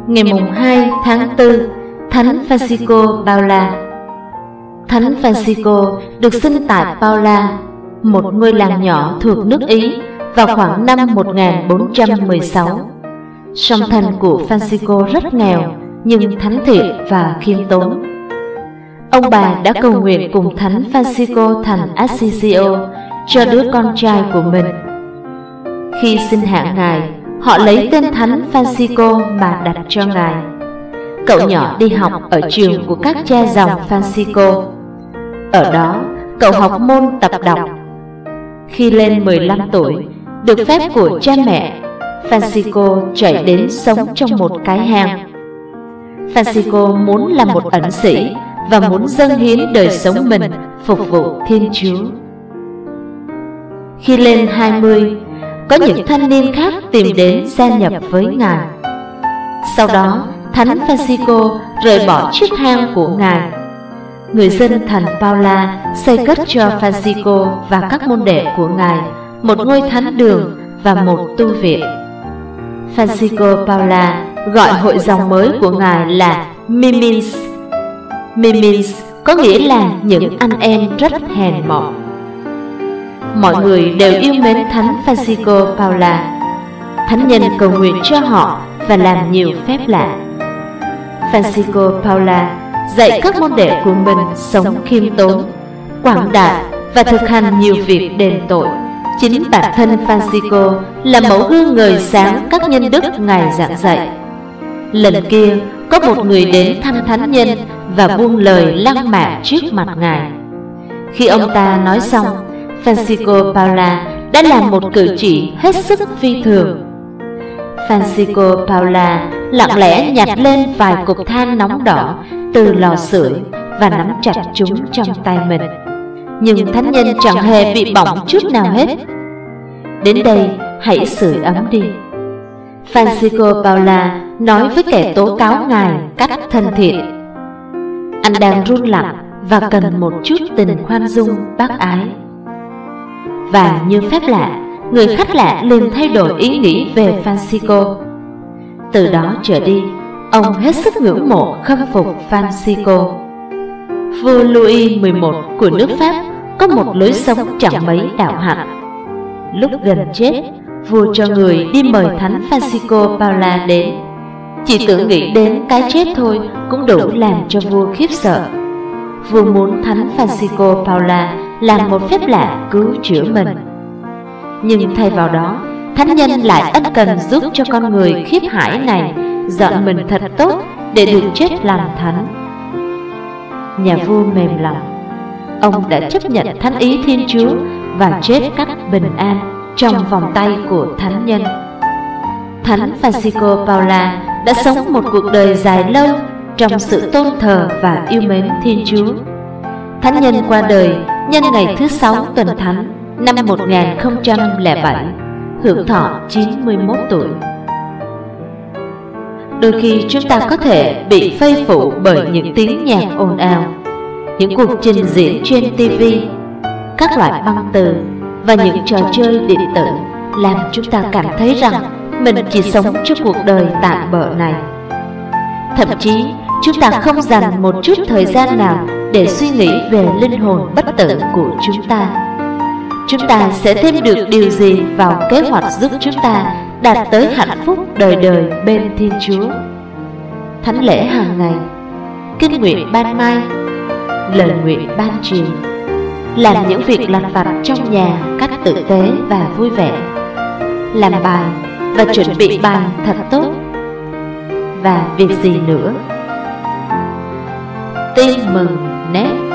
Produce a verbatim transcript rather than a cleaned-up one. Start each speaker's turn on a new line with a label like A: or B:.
A: Ngày mùng hai tháng tư, Thánh Francisco Paula. Thánh Francisco được sinh tại Paula, một ngôi làng nhỏ thuộc nước Ý, vào khoảng năm một nghìn bốn trăm mười sáu. Song thân của Francisco rất nghèo nhưng thánh thiện và khiêm tốn. Ông bà đã cầu nguyện cùng Thánh Francisco thành Assisio cho đứa con trai của mình. Khi sinh hạ Ngài, họ lấy tên Thánh Francisco mà đặt cho Ngài. Cậu nhỏ đi học ở trường của các cha dòng Francisco. Ở đó, cậu học môn tập đọc. Khi lên mười lăm tuổi, được phép của cha mẹ, Francisco chạy đến sống trong một cái hang. Francisco muốn làm một ẩn sĩ và muốn dâng hiến đời sống mình phục vụ Thiên Chúa. Khi lên hai mươi, có những thanh niên khác tìm đến gia nhập với Ngài. Sau đó, Thánh Francisco rời bỏ chiếc hang của Ngài. Người dân thành Paula xây cất cho Francisco và các môn đệ của Ngài một ngôi thánh đường và một tu viện. Francisco Paula gọi hội dòng mới của Ngài là Mimins. Mimins có nghĩa là những anh em rất hèn mọn. Mọi người đều yêu mến Thánh Francisco Paula. Thánh nhân cầu nguyện cho họ và làm nhiều phép lạ. Francisco Paula dạy các môn đệ của mình sống khiêm tốn, quảng đại và thực hành nhiều việc đền tội. Chính bản thân Francisco là mẫu gương ngời sáng các nhân đức Ngài giảng dạy. Lần kia, có một người đến thăm thánh nhân và buông lời lăng mạ trước mặt Ngài. Khi ông ta nói xong, Francisco Paula đã làm một cử chỉ hết sức phi thường. Francisco Paula lặng lẽ nhặt lên vài cục than nóng đỏ từ lò sưởi và nắm chặt chúng trong tay mình. Nhưng thánh nhân chẳng hề bị bỏng chút nào hết. Đến đây, hãy sưởi ấm đi. Francisco Paula nói với kẻ tố cáo Ngài cách thân thiện. Anh đang run lặng và cần một chút tình khoan dung bác ái. Và như phép lạ, người khách lạ liền thay đổi ý nghĩ về Francisco. Từ đó trở đi, ông hết sức ngưỡng mộ khâm phục Francisco. Vua Louis mười một của nước Pháp có một lối sống chẳng mấy đạo hạnh. Lúc gần chết, vua cho người đi mời Thánh Francisco Paula đến. Chỉ tưởng nghĩ đến cái chết thôi cũng đủ làm cho vua khiếp sợ. Vua muốn Thánh Francisco Paula làm một phép lạ cứu chữa mình. Nhưng thay vào đó, thánh nhân lại ân cần giúp cho con người khiếp hải này dọn mình thật tốt để được chết làm thánh. Nhà vua mềm lòng. Ông đã chấp nhận thánh ý Thiên Chúa và chết cách bình an trong vòng tay của thánh nhân. Thánh Francisco Paula đã sống một cuộc đời dài lâu trong sự tôn thờ và yêu mến Thiên Chúa. Thánh nhân qua đời nhân ngày thứ sáu tuần thánh năm một nghìn không trăm lẻ bảy, hưởng thọ chín mươi mốt tuổi. Đôi khi chúng ta có thể bị phây phụ bởi những tiếng nhạc ồn ào, những cuộc trình diễn trên ti vi, các loại băng từ và những trò chơi điện tử làm chúng ta cảm thấy rằng mình chỉ sống cho cuộc đời tạm bợ này. Thậm chí chúng ta không dành một chút thời gian nào để suy nghĩ về linh hồn bất tử của chúng ta. Chúng ta sẽ thêm được điều gì vào kế hoạch giúp chúng ta đạt tới hạnh phúc đời đời bên Thiên Chúa? Thánh lễ hàng ngày, kinh nguyện ban mai, lời nguyện ban chiều, làm những việc lặt vặt trong nhà cách tử tế và vui vẻ, làm bài và chuẩn bị bài thật tốt. Và việc gì nữa? Tin mừng nét